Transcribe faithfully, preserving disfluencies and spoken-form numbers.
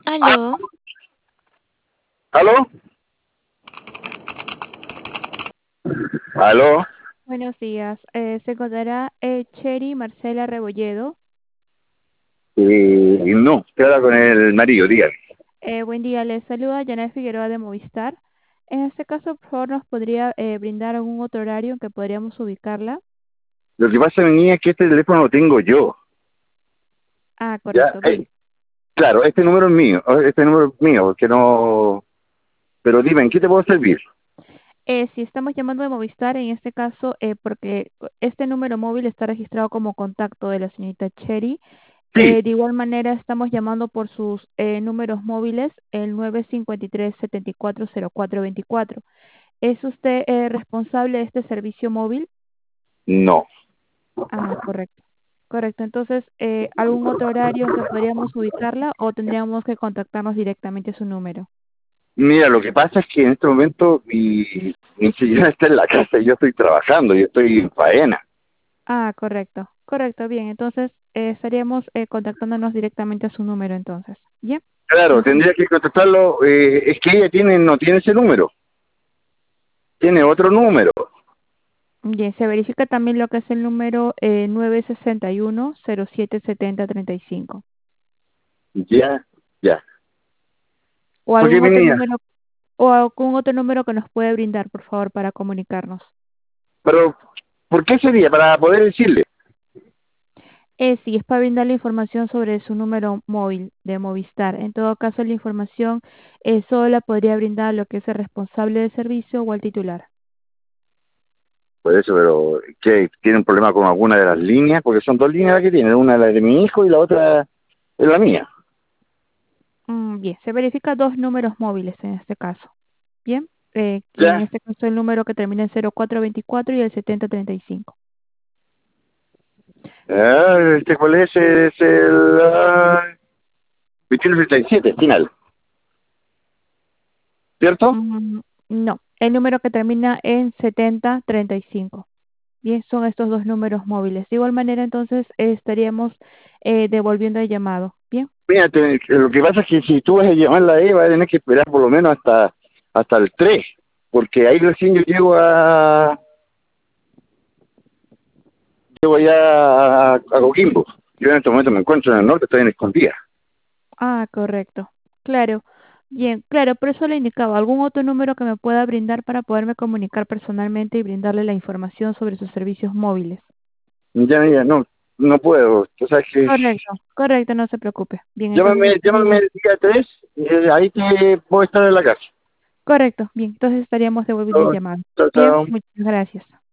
Aló, ¿Aló? ¿Aló? buenos días. Eh, se encontrará eh, Cheri Marcela Rebolledo. Eh, no, te habla con el marido, dígame. Eh, buen día, les saluda Janet Figueroa de Movistar. En este caso, por favor, ¿nos podría eh, brindar algún otro horario en que podríamos ubicarla? Lo que pasa, mi niña, es que este teléfono lo tengo yo. Ah, Ya, correcto, eh, bien. claro, este número es mío, eh, este número es mío, porque no... Pero dime, ¿en qué te puedo servir? Eh, si estamos llamando de Movistar, en este caso, eh, porque este número móvil está registrado como contacto de la señorita Cheri. Sí, Eh, de igual manera, estamos llamando por sus eh, números móviles, el nueve cinco tres, siete cuatro cero cuatro dos cuatro. ¿Es usted eh, responsable de este servicio móvil? no. Ah, correcto. Correcto. Entonces, eh, ¿algún otro horario en que podríamos ubicarla o tendríamos que contactarnos directamente a su número? Mira, lo que pasa es que en este momento mi, mi señora está en la casa y yo estoy trabajando, yo estoy en faena. Ah, correcto. Correcto, bien. Entonces, eh, estaríamos eh, contactándonos directamente a su número entonces. ¿Bien? Claro, Entonces, tendría que contestarlo, eh, es que ella tiene, no tiene ese número, tiene otro número. bien, se verifica también lo que es el número eh, nueve seis uno, cero siete siete cero tres cinco. Ya, ya. O Porque algún mi otro niña, número, o algún otro número que nos puede brindar, por favor, para comunicarnos. pero ¿por qué sería? Para poder decirle. Eh, sí, es para brindar la información sobre su número móvil de Movistar. En todo caso, la información eh, solo la podría brindar lo que es el responsable de servicio o el titular. Por eso, pero que tiene un problema con alguna de las líneas, porque son dos líneas las que tiene, una la de mi hijo y la otra es la mía. Mm, bien, se verifica dos números móviles en este caso. Bien, eh, que en Ya. este caso el número que termina en cero cuatro veinticuatro y el setenta treinta y cinco. Ah, este cuál es, es el ah, veintiuno treinta y siete, final, ¿cierto? Mm, no, el número que termina en setenta treinta y cinco. Bien, son estos dos números móviles. De igual manera, entonces eh, estaríamos eh, devolviendo el llamado. Bien. Fíjate, que lo que pasa es que si tú vas a llamarla a ella, vas a tener que esperar por lo menos hasta hasta el tres, porque ahí recién yo llego a llego ya a, a Coquimbo. Yo en este momento me encuentro en el norte, estoy en Escondida. Ah, correcto. Claro. Bien, claro, por eso le indicaba algún otro número que me pueda brindar para poderme comunicar personalmente y brindarle la información sobre sus servicios móviles. Ya, ya, no, no puedo. Tú sabes que Correcto, correcto, no se preocupe. Bien, entonces llámame, llámame estaríamos, el día tres, y ahí te puedo estar en la casa. correcto, bien, entonces estaríamos devolviendo el llamado. Chao, Bien, chao. muchas gracias.